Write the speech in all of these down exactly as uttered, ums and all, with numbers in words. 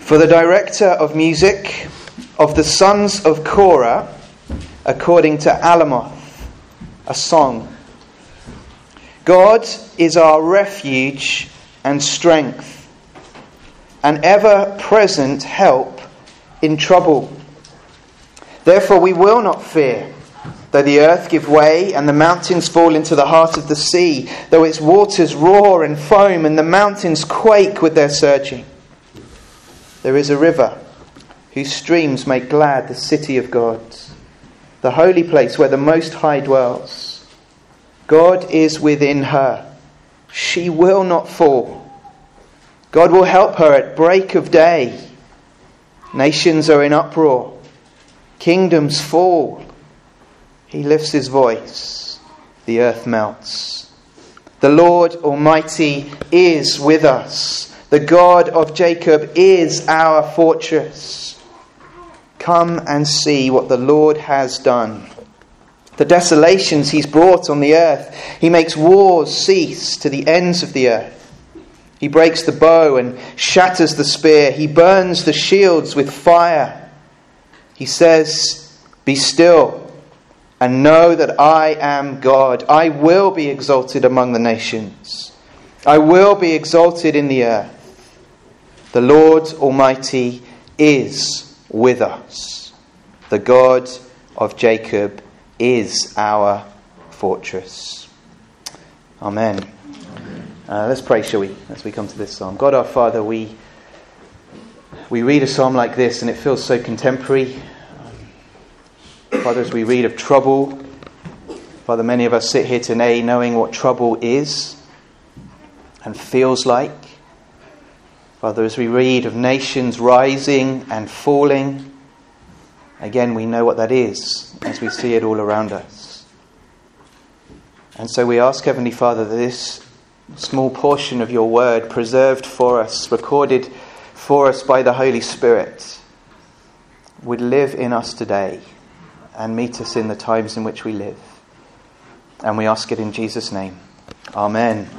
For the director of music of the sons of Korah, according to Alamoth, a song. God is our refuge and strength, an ever-present help in trouble. Therefore we will not fear, though the earth give way and the mountains fall into the heart of the sea, though its waters roar and foam and the mountains quake with their surging. There is a river whose streams make glad the city of God, the holy place where the Most High dwells. God is within her. She will not fall. God will help her at break of day. Nations are in uproar. Kingdoms fall. He lifts his voice. The earth melts. The Lord Almighty is with us. The God of Jacob is our fortress. Come and see what the Lord has done. The desolations he's brought on the earth. He makes wars cease to the ends of the earth. He breaks the bow and shatters the spear. He burns the shields with fire. He says, "Be still and know that I am God. I will be exalted among the nations. I will be exalted in the earth. The Lord Almighty is with us. The God of Jacob is our fortress." Amen. Uh, let's pray, shall we, as we come to this psalm. God our Father, we we read a psalm like this and it feels so contemporary. Um, Father, as we read of trouble, Father, many of us sit here today knowing what trouble is and feels like. Father, as we read of nations rising and falling, again we know what that is as we see it all around us. And so we ask, Heavenly Father, that this small portion of your word preserved for us, recorded for us by the Holy Spirit, would live in us today and meet us in the times in which we live. And we ask it in Jesus' name. Amen.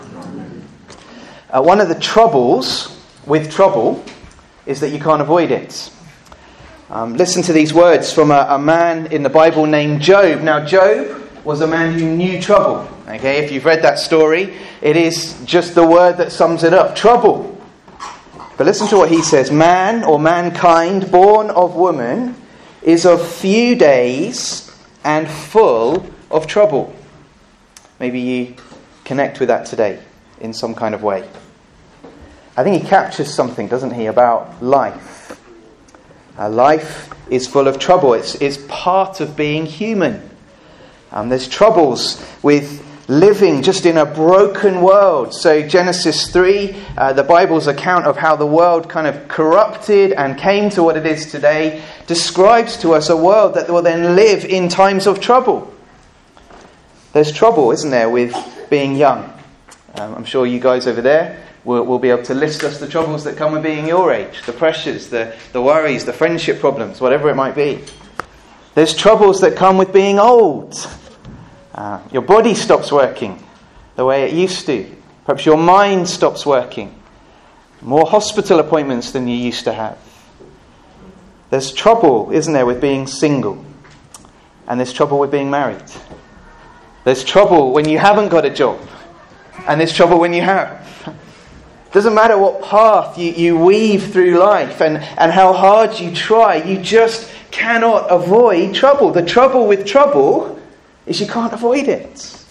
Uh, one of the troubles with trouble is that you can't avoid it. Um, listen to these words from a, a man in the Bible named Job. Now, Job was a man who knew trouble. Okay, if you've read that story, it is just the word that sums it up. Trouble. But listen to what he says. Man or mankind born of woman is of few days and full of trouble. Maybe you connect with that today in some kind of way. I think he captures something, doesn't he, about life. Uh, life is full of trouble. It's, it's part of being human. Um, there's troubles with living just in a broken world. So Genesis three, uh, the Bible's account of how the world kind of corrupted and came to what it is today, describes to us a world that will then live in times of trouble. There's trouble, isn't there, with being young. Um, I'm sure you guys over there will, will be able to list us the troubles that come with being your age, the pressures, the, the worries, the friendship problems, whatever it might be. There's troubles that come with being old. Uh, your body stops working the way it used to. Perhaps your mind stops working. More hospital appointments than you used to have. There's trouble, isn't there, with being single. And there's trouble with being married. There's trouble when you haven't got a job. And there's trouble when you have. Doesn't matter what path you, you weave through life and, and how hard you try, you just cannot avoid trouble. The trouble with trouble is you can't avoid it.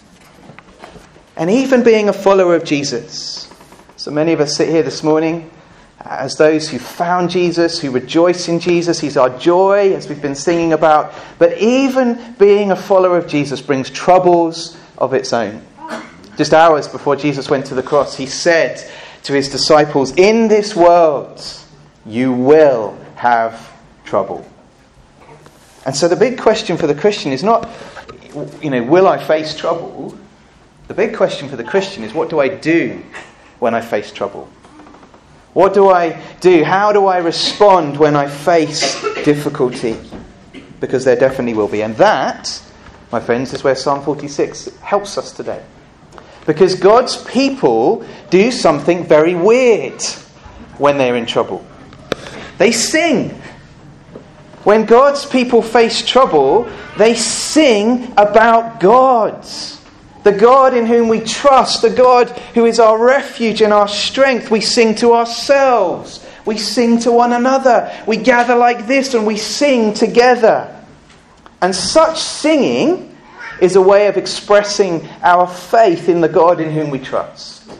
And even being a follower of Jesus. So many of us sit here this morning as those who found Jesus, who rejoice in Jesus. He's our joy, as we've been singing about. But even being a follower of Jesus brings troubles of its own. Just hours before Jesus went to the cross, he said to his disciples, "In this world you will have trouble." And so the big question for the Christian is not, you know, will I face trouble? The big question for the Christian is, what do I do when I face trouble? What do I do? How do I respond when I face difficulty? Because there definitely will be. And that, my friends, is where Psalm forty-six helps us today. Because God's people do something very weird when they're in trouble. They sing. When God's people face trouble, they sing about God. The God in whom we trust, the God who is our refuge and our strength. We sing to ourselves. We sing to one another. We gather like this and we sing together. And such singing is a way of expressing our faith in the God in whom we trust.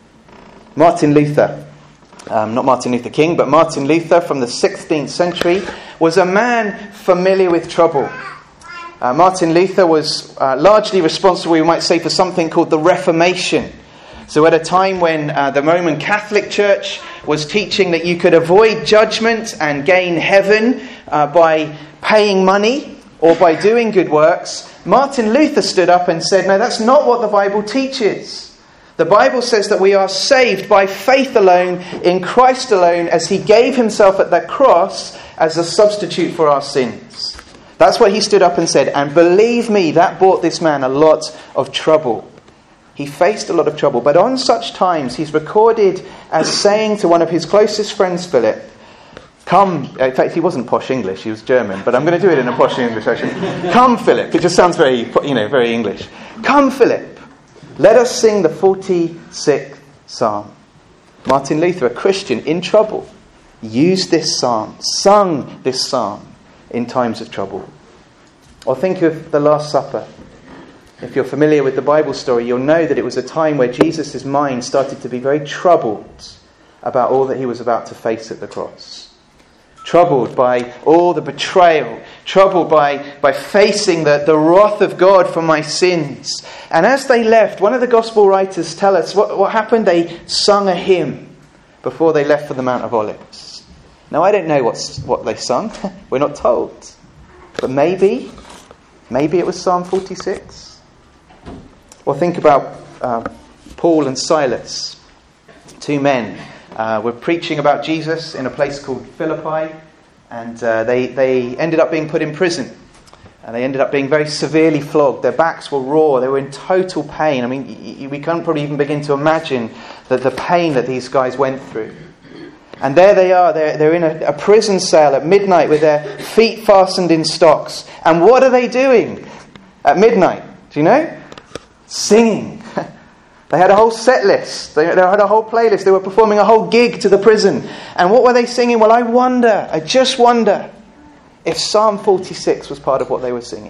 Martin Luther, um, not Martin Luther King, but Martin Luther from the sixteenth century, was a man familiar with trouble. Uh, Martin Luther was uh, largely responsible, we might say, for something called the Reformation. So at a time when uh, the Roman Catholic Church was teaching that you could avoid judgment and gain heaven uh, by paying money or by doing good works, Martin Luther stood up and said, no, that's not what the Bible teaches. The Bible says that we are saved by faith alone, in Christ alone, as he gave himself at the cross as a substitute for our sins. That's what he stood up and said. And believe me, that brought this man a lot of trouble. He faced a lot of trouble. But on such times, he's recorded as saying to one of his closest friends, Philip, come, in fact, he wasn't posh English, he was German, but I'm going to do it in a posh English version. Come, Philip. It just sounds very, you know, very English. Come, Philip. Let us sing the forty-sixth Psalm. Martin Luther, a Christian in trouble, used this psalm, sung this psalm in times of trouble. Or think of the Last Supper. If you're familiar with the Bible story, you'll know that it was a time where Jesus' mind started to be very troubled about all that he was about to face at the cross. Troubled by all the betrayal. Troubled by, by facing the, the wrath of God for my sins. And as they left, one of the gospel writers tell us what, what happened. They sung a hymn before they left for the Mount of Olives. Now, I don't know what's, what they sung. We're not told. But maybe, maybe it was Psalm forty-six. Or think about uh, Paul and Silas. Two men uh, were preaching about Jesus in a place called Philippi. And uh, they, they ended up being put in prison. And they ended up being very severely flogged. Their backs were raw. They were in total pain. I mean, y- y- we can't probably even begin to imagine that the pain that these guys went through. And there they are. They're, they're in a, a prison cell at midnight with their feet fastened in stocks. And what are they doing at midnight? Do you know? Singing. They had a whole set list. They, they had a whole playlist. They were performing a whole gig to the prison. And what were they singing? Well, I wonder, I just wonder if Psalm forty-six was part of what they were singing.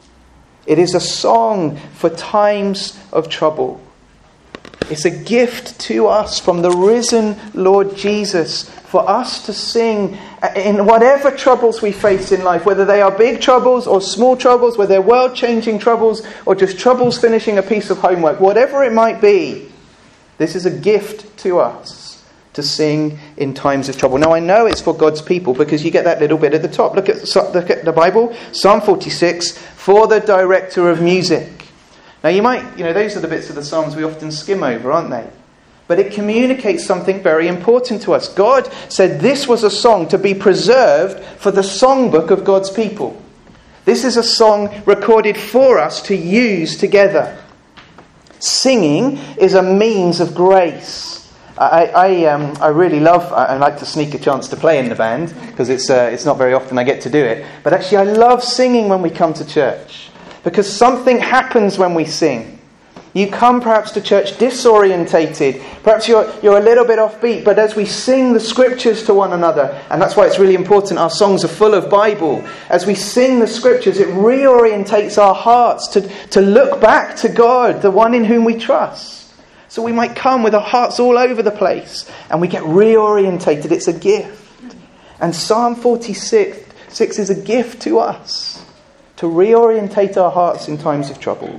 It is a song for times of trouble. It's a gift to us from the risen Lord Jesus for us to sing in whatever troubles we face in life, whether they are big troubles or small troubles, whether they're world-changing troubles or just troubles finishing a piece of homework, whatever it might be. This is a gift to us to sing in times of trouble. Now, I know it's for God's people because you get that little bit at the top. Look at, look at the Bible, Psalm forty-six, for the director of music. Now, you might, you know, those are the bits of the Psalms we often skim over, aren't they? But it communicates something very important to us. God said this was a song to be preserved for the songbook of God's people. This is a song recorded for us to use together. Singing is a means of grace. I, I, um, I really love, I like to sneak a chance to play in the band because it's, uh, it's not very often I get to do it. But actually I love singing when we come to church because something happens when we sing. You come perhaps to church disorientated. Perhaps you're, you're a little bit offbeat. But as we sing the scriptures to one another, and that's why it's really important our songs are full of Bible. As we sing the scriptures, it reorientates our hearts to, to look back to God, the one in whom we trust. So we might come with our hearts all over the place and we get reorientated. It's a gift. And Psalm forty-six six is a gift to us to reorientate our hearts in times of trouble.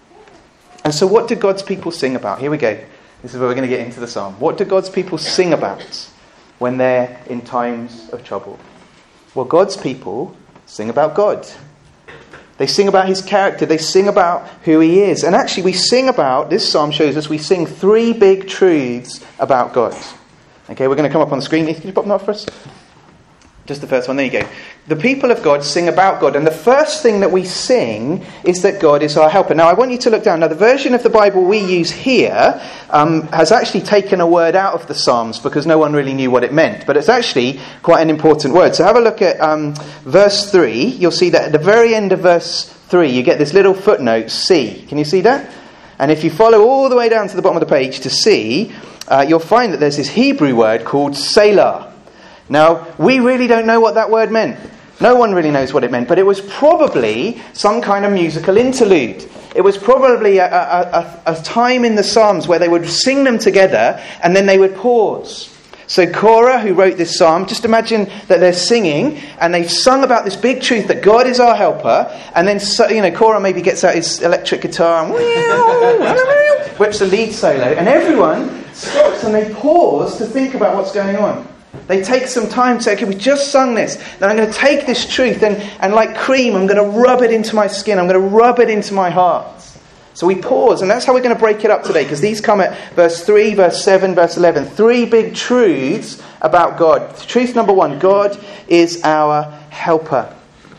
And so what do God's people sing about? Here we go. This is where we're going to get into the psalm. What do God's people sing about when they're in times of trouble? Well, God's people sing about God. They sing about his character. They sing about who he is. And actually we sing about, this psalm shows us, we sing three big truths about God. Okay, we're going to come up on the screen. Can you pop them up for us? Just the first one. There you go. The people of God sing about God. And the first thing that we sing is that God is our helper. Now, I want you to look down. Now, the version of the Bible we use here um, has actually taken a word out of the Psalms because no one really knew what it meant. But it's actually quite an important word. So have a look at um, verse three. You'll see that at the very end of verse three, you get this little footnote, C. Can you see that? And if you follow all the way down to the bottom of the page to C, uh, you'll find that there's this Hebrew word called Selah. Now, we really don't know what that word meant. No one really knows what it meant, but it was probably some kind of musical interlude. It was probably a, a, a, a time in the Psalms where they would sing them together and then they would pause. So Korah, who wrote this psalm, just imagine that they're singing and they've sung about this big truth that God is our helper, and then you know Korah maybe gets out his electric guitar and whips a lead solo, and everyone stops and they pause to think about what's going on. They take some time to say, okay, we just sung this. Now I'm going to take this truth and, and like cream, I'm going to rub it into my skin. I'm going to rub it into my heart. So we pause, and that's how we're going to break it up today, because these come at verse three, verse seven, verse eleven. Three big truths about God. Truth number one, God is our helper.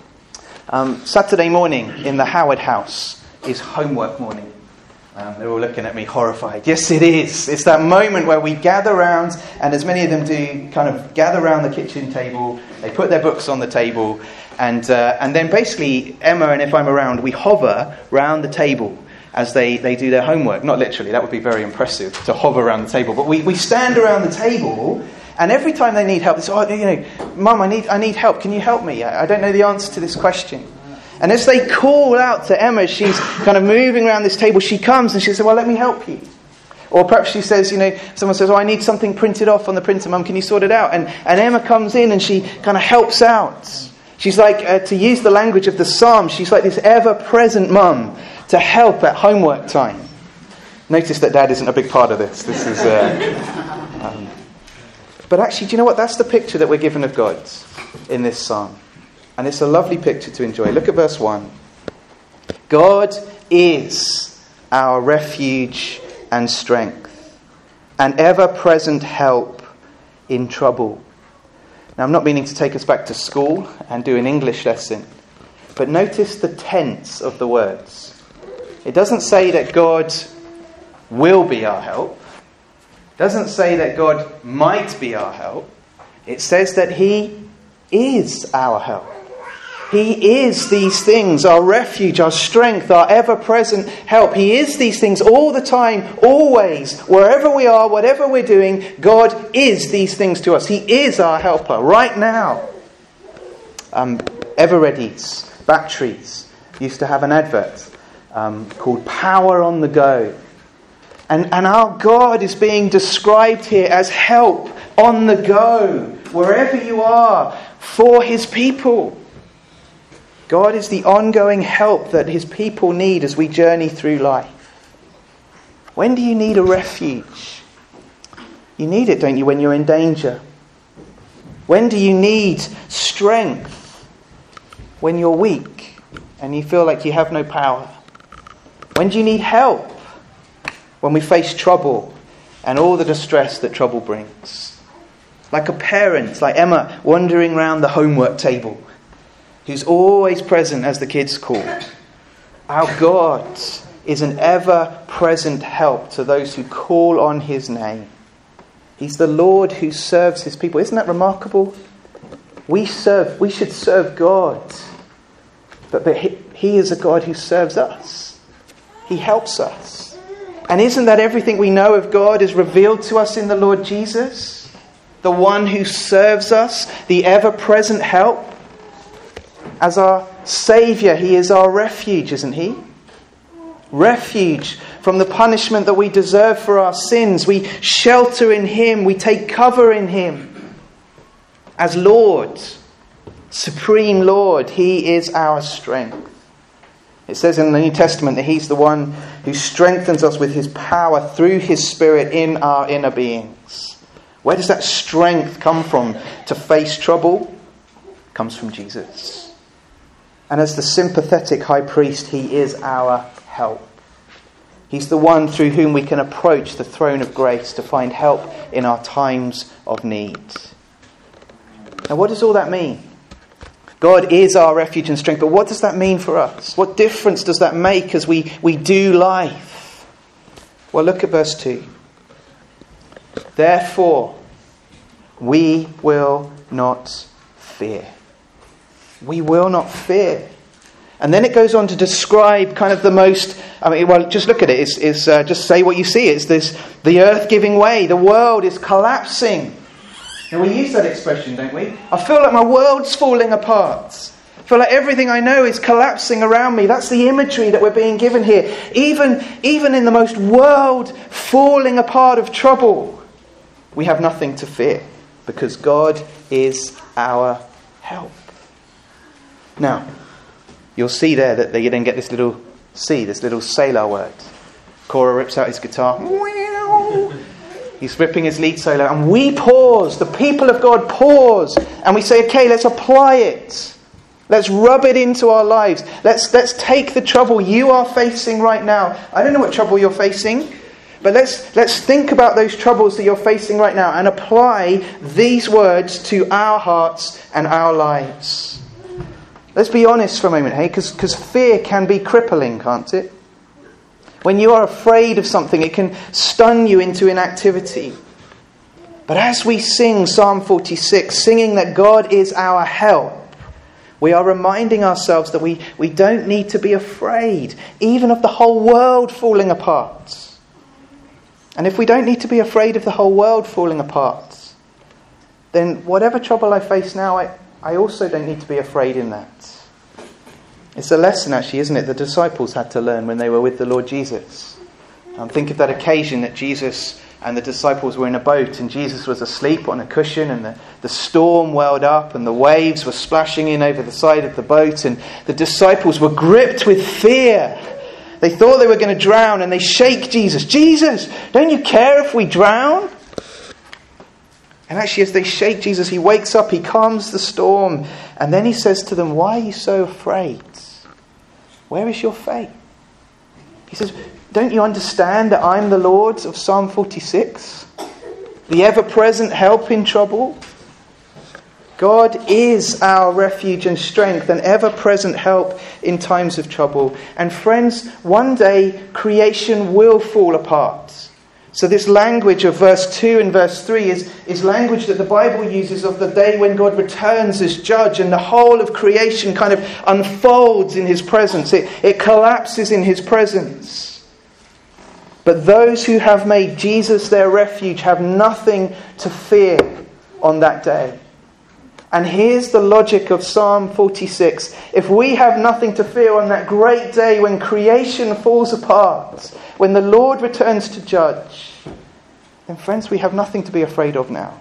Um, Saturday morning in the Howard house is homework morning. Um, they're all looking at me horrified. Yes, it is. It's that moment where we gather round, and as many of them do, kind of gather around the kitchen table. They put their books on the table, and uh, and then basically Emma and if I'm around, we hover round the table as they, they do their homework. Not literally, that would be very impressive to hover around the table. But we, we stand around the table, and every time they need help, they say, oh, you know, Mum, I need I need help. Can you help me? I, I don't know the answer to this question. And as they call out to Emma, she's kind of moving around this table, she comes and she says, well, let me help you. Or perhaps she says, you know, someone says, oh, I need something printed off on the printer, Mum, can you sort it out? And, and Emma comes in and she kind of helps out. She's like, uh, to use the language of the Psalm, she's like this ever-present mum to help at homework time. Notice that Dad isn't a big part of this. This is... Uh, um, but actually, do you know what? That's the picture that we're given of God in this Psalm. And it's a lovely picture to enjoy. Look at verse one. God is our refuge and strength, an ever-present help in trouble. Now, I'm not meaning to take us back to school and do an English lesson, but notice the tense of the words. It doesn't say that God will be our help. It doesn't say that God might be our help. It says that He is our help. He is these things, our refuge, our strength, our ever-present help. He is these things all the time, always, wherever we are, whatever we're doing. God is these things to us. He is our helper right now. Um, Eveready's batteries used to have an advert um, called Power on the Go. And, and our God is being described here as help on the go, wherever you are, for His people. God is the ongoing help that His people need as we journey through life. When do you need a refuge? You need it, don't you, when you're in danger? When do you need strength? When you're weak and you feel like you have no power. When do you need help? When we face trouble and all the distress that trouble brings. Like a parent, like Emma, wandering around the homework table, who's always present as the kids call. Our God is an ever-present help to those who call on His name. He's the Lord who serves His people. Isn't that remarkable? We serve, we should serve God. But, but he, he is a God who serves us. He helps us. And isn't that everything we know of God is revealed to us in the Lord Jesus? The one who serves us, the ever-present help. As our Saviour, He is our refuge, isn't He? Refuge from the punishment that we deserve for our sins. We shelter in Him. We take cover in Him. As Lord, Supreme Lord, He is our strength. It says in the New Testament that He's the one who strengthens us with His power through His Spirit in our inner beings. Where does that strength come from to face trouble? It comes from Jesus. And as the sympathetic high priest, He is our help. He's the one through whom we can approach the throne of grace to find help in our times of need. Now, what does all that mean? God is our refuge and strength, but what does that mean for us? What difference does that make as we, we do life? Well, look at verse two. Therefore, we will not fear. We will not fear. And then it goes on to describe kind of the most, I mean, well, just look at it. It's, it's uh, just say what you see. It's this, the earth giving way. The world is collapsing. And we use that expression, don't we? I feel like my world's falling apart. I feel like everything I know is collapsing around me. That's the imagery that we're being given here. Even, even in the most world falling apart of trouble, we have nothing to fear because God is our help. Now, you'll see there that you then get this little C, this little Selah word. Korah rips out his guitar. He's ripping his lead solo. And we pause. The people of God pause. And we say, okay, let's apply it. Let's rub it into our lives. Let's, let's take the trouble you are facing right now. I don't know what trouble you're facing. But let's, let's think about those troubles that you're facing right now. And apply these words to our hearts and our lives. Let's be honest for a moment, hey, because because fear can be crippling, can't it? When you are afraid of something, it can stun you into inactivity. But as we sing Psalm forty-six, singing that God is our help, we are reminding ourselves that we, we don't need to be afraid, even of the whole world falling apart. And if we don't need to be afraid of the whole world falling apart, then whatever trouble I face now, I, I also don't need to be afraid in that. It's a lesson, actually, isn't it, the disciples had to learn when they were with the Lord Jesus. Um, think of that occasion that Jesus and the disciples were in a boat and Jesus was asleep on a cushion and the, the storm welled up and the waves were splashing in over the side of the boat and the disciples were gripped with fear. They thought they were going to drown and they shake Jesus. Jesus, don't you care if we drown? And actually, as they shake Jesus, he wakes up, he calms the storm, and then he says to them, why are you so afraid? Where is your faith? He says, don't you understand that I'm the Lord of Psalm forty-six? The ever-present help in trouble? God is our refuge and strength, an ever-present help in times of trouble. And friends, one day creation will fall apart. So this language of verse two and verse three is, is language that the Bible uses of the day when God returns as judge and the whole of creation kind of unfolds in his presence. It, it collapses in his presence. But those who have made Jesus their refuge have nothing to fear on that day. And here's the logic of Psalm forty-six. If we have nothing to fear on that great day when creation falls apart, when the Lord returns to judge, then friends, we have nothing to be afraid of now.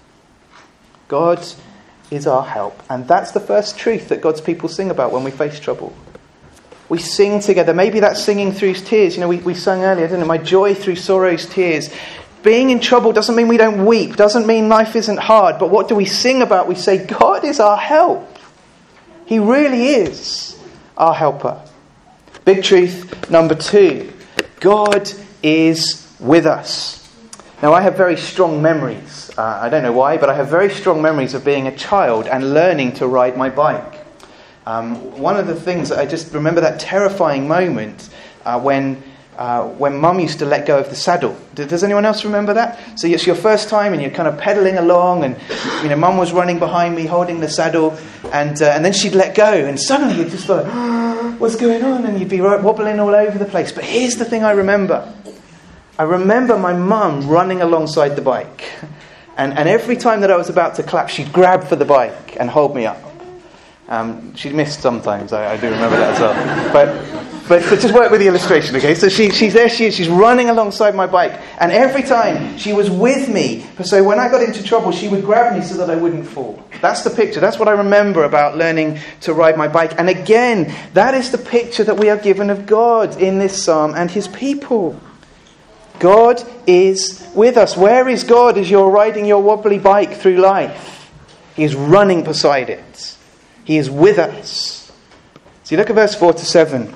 God is our help. And that's the first truth that God's people sing about when we face trouble. We sing together. Maybe that's singing through tears. You know, we, we sang earlier, didn't it? My joy through sorrow's tears. Being in trouble doesn't mean we don't weep, doesn't mean life isn't hard. But what do we sing about? We say, God is our help. He really is our helper. Big truth number two. God is with us. Now, I have very strong memories. Uh, I don't know why, but I have very strong memories of being a child and learning to ride my bike. Um, one of the things that I just remember that terrifying moment uh, when... Uh, when Mum used to let go of the saddle. Does anyone else remember that? So it's your first time and you're kind of pedalling along and you know Mum was running behind me holding the saddle and uh, and then she'd let go and suddenly you'd just like, oh, what's going on? And you'd be right, wobbling all over the place. But here's the thing I remember. I remember my mum running alongside the bike and, and every time that I was about to clap she'd grab for the bike and hold me up. Um, she missed sometimes, I, I do remember that as well. But But, but just work with the illustration, okay? So she, she's there, she is, she's running alongside my bike. And every time she was with me. So when I got into trouble, she would grab me so that I wouldn't fall. That's the picture. That's what I remember about learning to ride my bike. And again, that is the picture that we are given of God in this psalm and his people. God is with us. Where is God as you're riding your wobbly bike through life? He is running beside it. He is with us. So you look at verse four to seven.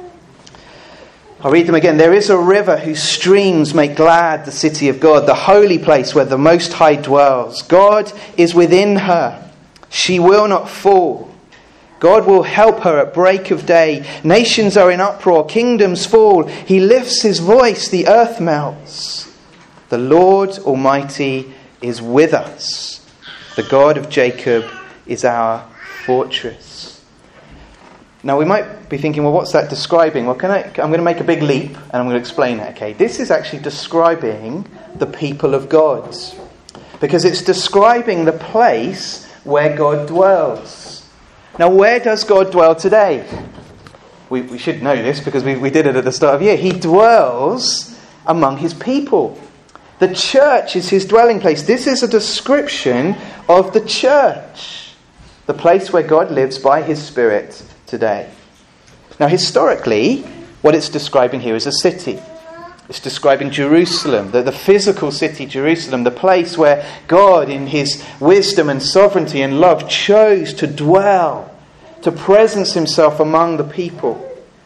I'll read them again. There is a river whose streams make glad the city of God, the holy place where the Most High dwells. God is within her. She will not fall. God will help her at break of day. Nations are in uproar, kingdoms fall. He lifts his voice, the earth melts. The Lord Almighty is with us. The God of Jacob is our fortress. Now we might be thinking, well, what's that describing? Well, can I, I'm going to make a big leap and I'm going to explain it. Okay, this is actually describing the people of God, because it's describing the place where God dwells. Now, where does God dwell today? We, we should know this because we, we did it at the start of the year. He dwells among his people. The church is his dwelling place. This is a description of the church, the place where God lives by his Spirit today. Now, historically, what it's describing here is a city. It's describing Jerusalem, the, the physical city, Jerusalem, the place where God, in his wisdom and sovereignty and love, chose to dwell, to presence himself among the people.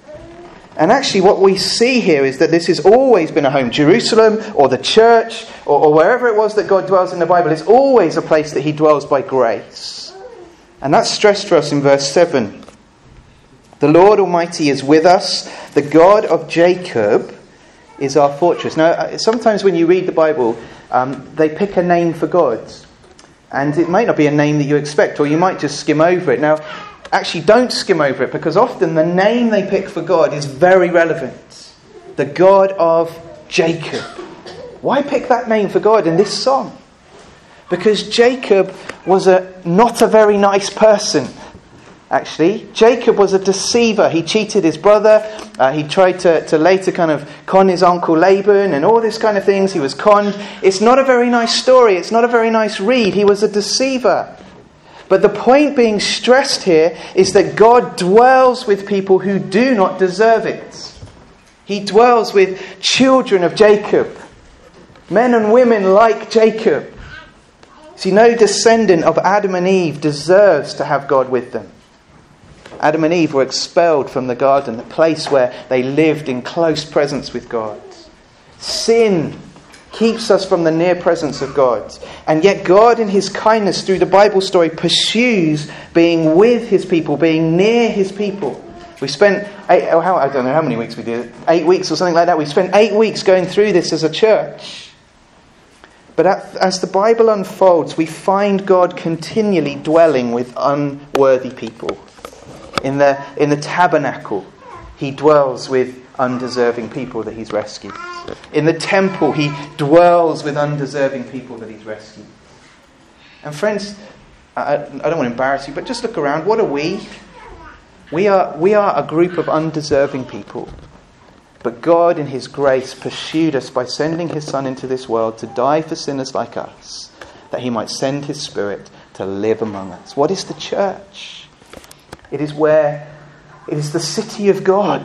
And actually what we see here is that this has always been a home. Jerusalem or the church or, or wherever it was that God dwells in the Bible, it's always a place that he dwells by grace. And that's stressed for us in verse seven. The Lord Almighty is with us. The God of Jacob is our fortress. Now, sometimes when you read the Bible, um, they pick a name for God. And it might not be a name that you expect, or you might just skim over it. Now, actually don't skim over it, because often the name they pick for God is very relevant. The God of Jacob. Why pick that name for God in this song? Because Jacob was a not a very nice person. Actually, Jacob was a deceiver. He cheated his brother. Uh, he tried to, to later kind of con his uncle Laban and all this kind of things. He was conned. It's not a very nice story. It's not a very nice read. He was a deceiver. But the point being stressed here is that God dwells with people who do not deserve it. He dwells with children of Jacob. Men and women like Jacob. See, no descendant of Adam and Eve deserves to have God with them. Adam and Eve were expelled from the garden, the place where they lived in close presence with God. Sin keeps us from the near presence of God. And yet God, in his kindness through the Bible story, pursues being with his people, being near his people. We spent, eight, oh, how, I don't know how many weeks we did, eight weeks or something like that. We spent eight weeks going through this as a church. But as the Bible unfolds, we find God continually dwelling with unworthy people. In the in the tabernacle, he dwells with undeserving people that he's rescued. In the temple, he dwells with undeserving people that he's rescued. And friends, I, I don't want to embarrass you, but just look around. What are we? We are we are a group of undeserving people. But God, in his grace, pursued us by sending his Son into this world to die for sinners like us, that he might send his Spirit to live among us. What is the church? It is where, it is the city of God,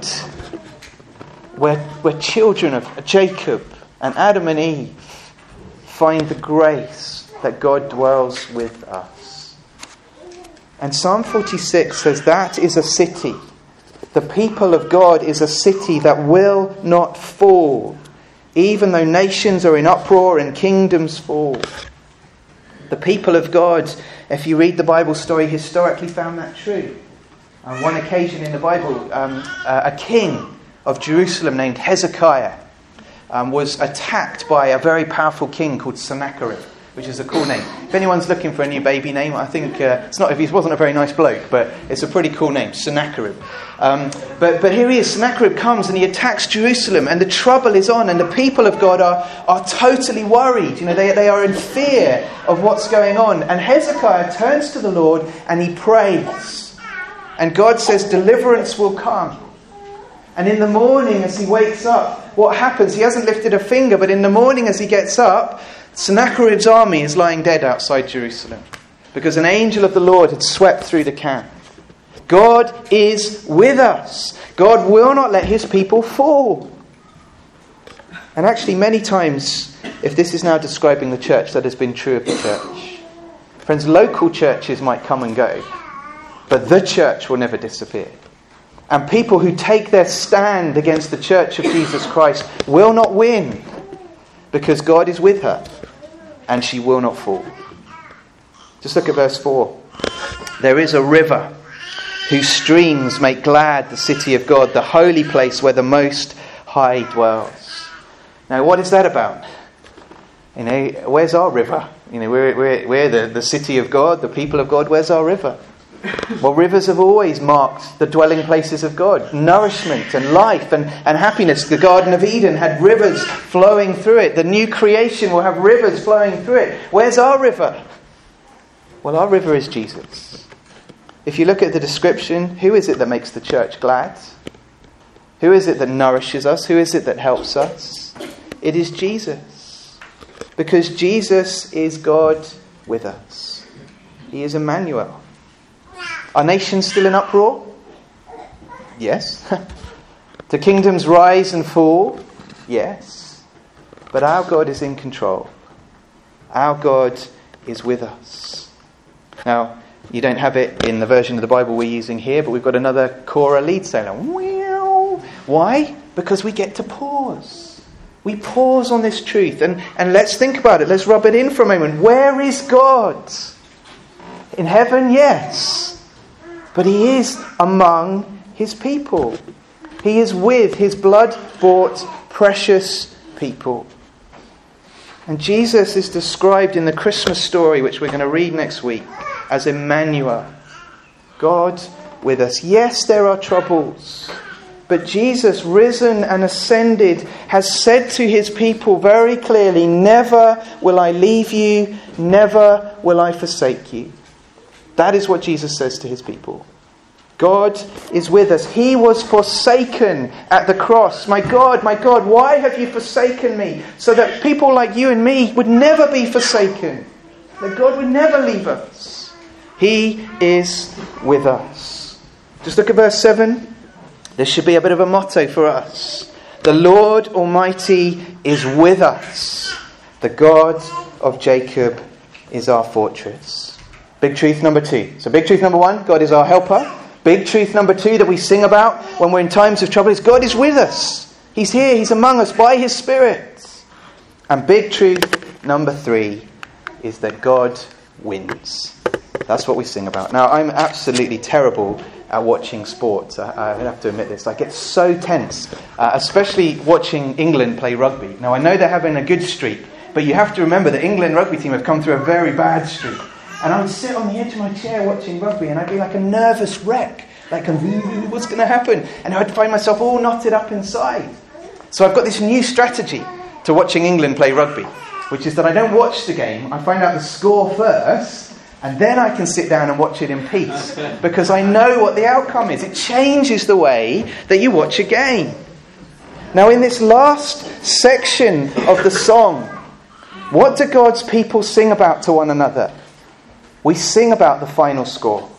where, where children of Jacob and Adam and Eve find the grace that God dwells with us. And Psalm forty-six says that is a city. The people of God is a city that will not fall, even though nations are in uproar and kingdoms fall. The people of God, if you read the Bible story, historically found that true. On one occasion in the Bible, um, uh, a king of Jerusalem named Hezekiah um, was attacked by a very powerful king called Sennacherib, which is a cool name. If anyone's looking for a new baby name, I think uh, it's not. If he wasn't a very nice bloke, but it's a pretty cool name, Sennacherib. Um, but but here he is. Sennacherib comes and he attacks Jerusalem, and the trouble is on, and the people of God are are totally worried. You know, they they are in fear of what's going on. And Hezekiah turns to the Lord and he prays. And God says deliverance will come. And in the morning as he wakes up, what happens? He hasn't lifted a finger, but in the morning as he gets up, Sennacherib's army is lying dead outside Jerusalem. Because an angel of the Lord had swept through the camp. God is with us. God will not let his people fall. And actually many times, if this is now describing the church, that has been true of the church. Friends, local churches might come and go. But the church will never disappear. And people who take their stand against the church of Jesus Christ will not win. Because God is with her. And she will not fall. Just look at verse four. There is a river whose streams make glad the city of God, the holy place where the Most High dwells. Now, what is that about? You know, where's our river? You know, we're, we're, we're the, the city of God, the people of God. Where's our river? Well, rivers have always marked the dwelling places of God. Nourishment and life and, and happiness. The Garden of Eden had rivers flowing through it. The new creation will have rivers flowing through it. Where's our river? Well, our river is Jesus. If you look at the description, who is it that makes the church glad? Who is it that nourishes us? Who is it that helps us? It is Jesus. Because Jesus is God with us. He is Emmanuel. Are nations still in uproar? Yes. Do kingdoms rise and fall? Yes. But our God is in control. Our God is with us. Now, you don't have it in the version of the Bible we're using here, but we've got another Korah lead sailor. Why? Because we get to pause. We pause on this truth. And, and let's think about it. Let's rub it in for a moment. Where is God? In heaven, yes. But he is among his people. He is with his blood-bought, precious people. And Jesus is described in the Christmas story, which we're going to read next week, as Emmanuel, God with us. Yes, there are troubles. But Jesus, risen and ascended, has said to his people very clearly, never will I leave you, never will I forsake you. That is what Jesus says to his people. God is with us. He was forsaken at the cross. My God, my God, why have you forsaken me? So that people like you and me would never be forsaken. That God would never leave us. He is with us. Just look at verse seven. This should be a bit of a motto for us. The Lord Almighty is with us. The God of Jacob is our fortress. Big truth number two. So big truth number one, God is our helper. Big truth number two that we sing about when we're in times of trouble is God is with us. He's here, he's among us by his Spirit. And big truth number three is that God wins. That's what we sing about. Now, I'm absolutely terrible at watching sport. I, I have to admit this. I get so tense, uh, especially watching England play rugby. Now, I know they're having a good streak, but you have to remember the England rugby team have come through a very bad streak. And I would sit on the edge of my chair watching rugby and I'd be like a nervous wreck. Like, what's going to happen? And I'd find myself all knotted up inside. So I've got this new strategy to watching England play rugby, which is that I don't watch the game. I find out the score first, and then I can sit down and watch it in peace. Because I know what the outcome is. It changes the way that you watch a game. Now, in this last section of the song, what do God's people sing about to one another? We sing about the final score.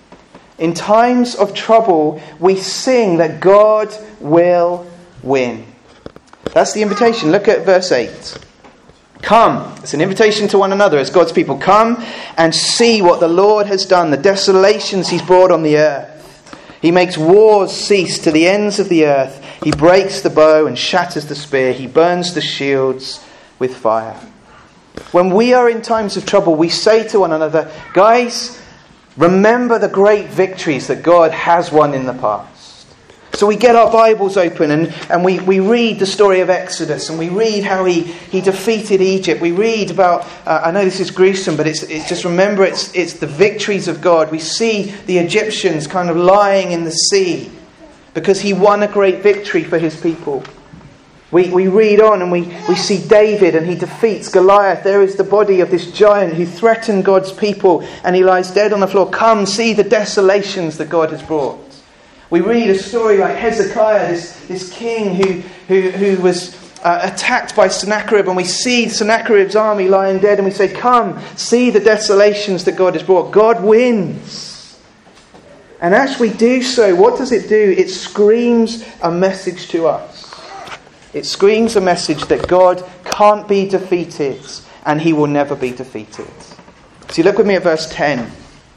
In times of trouble, we sing that God will win. That's the invitation. Look at verse eight. Come. It's an invitation to one another as God's people. Come and see what the Lord has done, the desolations he's brought on the earth. He makes wars cease to the ends of the earth. He breaks the bow and shatters the spear. He burns the shields with fire. When we are in times of trouble, we say to one another, guys, remember the great victories that God has won in the past. So we get our Bibles open and, and we, we read the story of Exodus and we read how he, he defeated Egypt. We read about, uh, I know this is gruesome, but it's, it's just remember it's, it's the victories of God. We see the Egyptians kind of lying in the sea because he won a great victory for his people. We we read on and we, we see David and he defeats Goliath. There is the body of this giant who threatened God's people and he lies dead on the floor. Come, see the desolations that God has brought. We read a story like Hezekiah, this, this king who, who, who was uh, attacked by Sennacherib, and we see Sennacherib's army lying dead and we say, come, see the desolations that God has brought. God wins. And as we do so, what does it do? It screams a message to us. It screams a message that God can't be defeated and he will never be defeated. See, look with me at verse ten.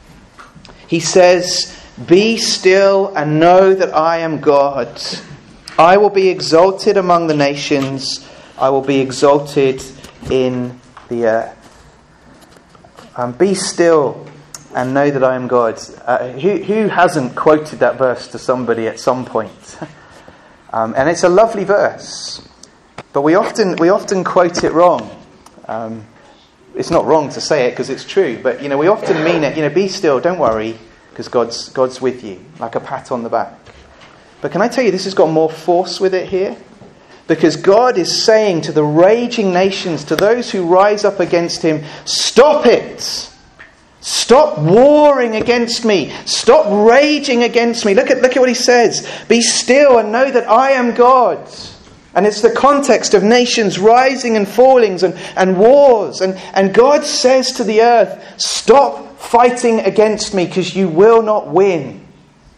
He says, be still and know that I am God. I will be exalted among the nations. I will be exalted in the earth. Um, be still and know that I am God. Uh, who, who hasn't quoted that verse to somebody at some point? um, and it's a lovely verse, but we often we often quote it wrong. Um, it's not wrong to say it because it's true, but you know we often mean it. You know, be still, don't worry, because God's God's with you, like a pat on the back. But can I tell you, this has got more force with it here? Because God is saying to the raging nations, to those who rise up against him, stop it! Stop warring against me. Stop raging against me. Look at, look at what he says. Be still and know that I am God. And it's the context of nations rising and falling and, and wars. And, and God says to the earth, stop fighting against me because you will not win.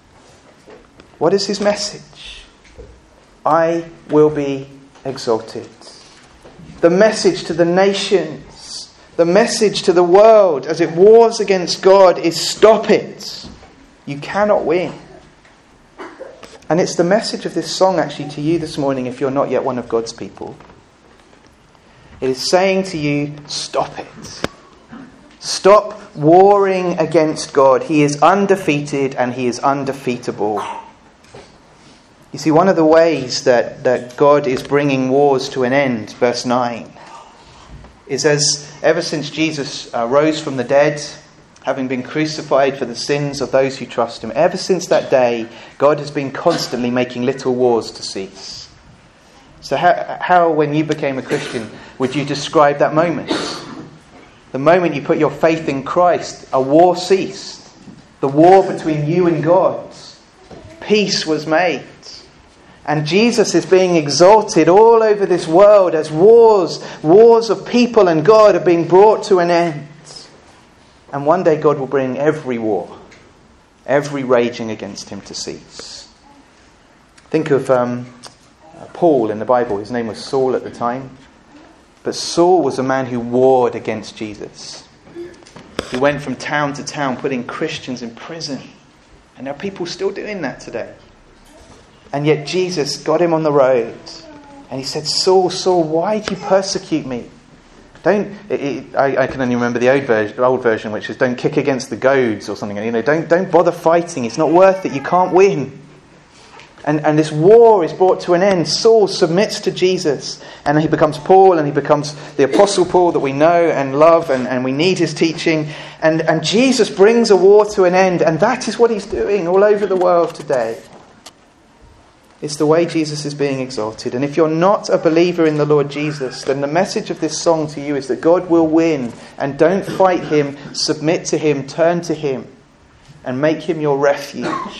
What is his message? I will be exalted. The message to the nations, the message to the world as it wars against God is stop it. You cannot win. And it's the message of this song actually to you this morning if you're not yet one of God's people. It is saying to you, stop it. Stop warring against God. He is undefeated and he is undefeatable. You see, one of the ways that, that God is bringing wars to an end, verse nine, is as ever since Jesus uh, rose from the dead, having been crucified for the sins of those who trust him, ever since that day, God has been constantly making little wars to cease. So how, how when you became a Christian, would you describe that moment? The moment you put your faith in Christ, a war ceased. The war between you and God. Peace was made. And Jesus is being exalted all over this world as wars, wars of people and God are being brought to an end. And one day God will bring every war, every raging against him to cease. Think of um, Paul in the Bible. His name was Saul at the time. But Saul was a man who warred against Jesus. He went from town to town putting Christians in prison. And there are people still doing that today. And yet Jesus got him on the road. And he said, Saul, Saul, why do you persecute me? Don't. It, it, I, I can only remember the old version, old version, which is don't kick against the goads or something. You know, don't don't bother fighting. It's not worth it. You can't win. And and this war is brought to an end. Saul submits to Jesus, and he becomes Paul, and he becomes the Apostle Paul that we know and love, and, and we need his teaching. And and Jesus brings a war to an end, and that is what he's doing all over the world today. It's the way Jesus is being exalted. And if you're not a believer in the Lord Jesus, then the message of this song to you is that God will win. And don't fight him, submit to him, turn to him, and make him your refuge.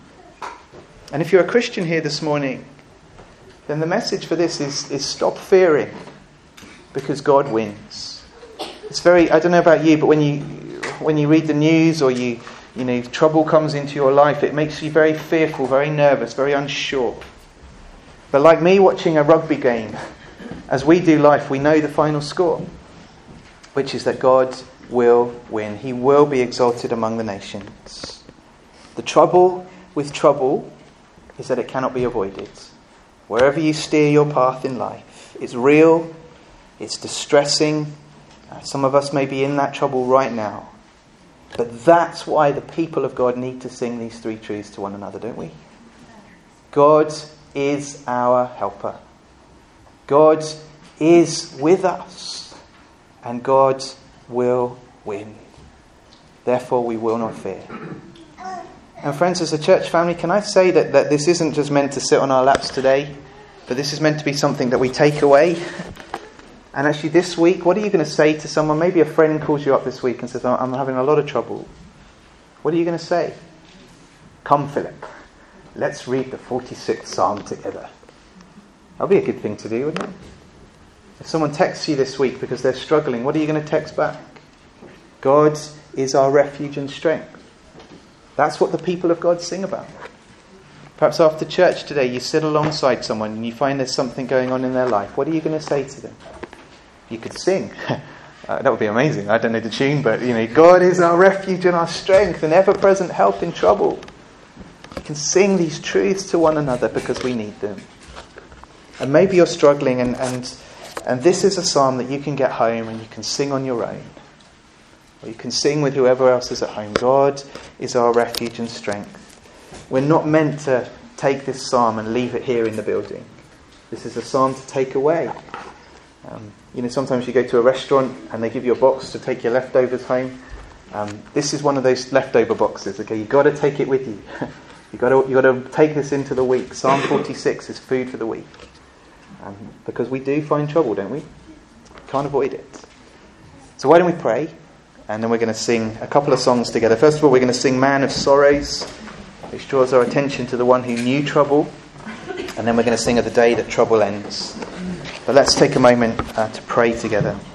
And if you're a Christian here this morning, then the message for this is, is stop fearing, because God wins. It's very, I don't know about you, but when you when you read the news or you You know, trouble comes into your life, it makes you very fearful, very nervous, very unsure. But like me watching a rugby game, as we do life, we know the final score, which is that God will win. He will be exalted among the nations. The trouble with trouble is that it cannot be avoided. Wherever you steer your path in life, it's real, it's distressing. Uh, some of us may be in that trouble right now. But that's why the people of God need to sing these three truths to one another, don't we? God is our helper. God is with us. And God will win. Therefore, we will not fear. And friends, as a church family, can I say that, that this isn't just meant to sit on our laps today, but this is meant to be something that we take away. And actually this week, what are you going to say to someone? Maybe a friend calls you up this week and says, I'm having a lot of trouble. What are you going to say? Come, Philip, let's read the forty-sixth Psalm together. That'll be a good thing to do, wouldn't it? If someone texts you this week because they're struggling, what are you going to text back? God is our refuge and strength. That's what the people of God sing about. Perhaps after church today, you sit alongside someone and you find there's something going on in their life. What are you going to say to them? You could sing. uh, that would be amazing. I don't know the tune, but you know, God is our refuge and our strength and ever-present help in trouble. We can sing these truths to one another because we need them. And maybe you're struggling, and, and, and this is a psalm that you can get home and you can sing on your own. Or you can sing with whoever else is at home. God is our refuge and strength. We're not meant to take this psalm and leave it here in the building. This is a psalm to take away. Um, you know, sometimes you go to a restaurant and they give you a box to take your leftovers home. Um, this is one of those leftover boxes. Okay, you've got to take it with you. you've got to you got to take this into the week. Psalm forty-six is food for the week, um, because we do find trouble, don't we? Can't avoid it. So why don't we pray? And then we're going to sing a couple of songs together. First of all, we're going to sing Man of Sorrows, which draws our attention to the one who knew trouble. And then we're going to sing of the day that trouble ends. But let's take a moment uh, to pray together.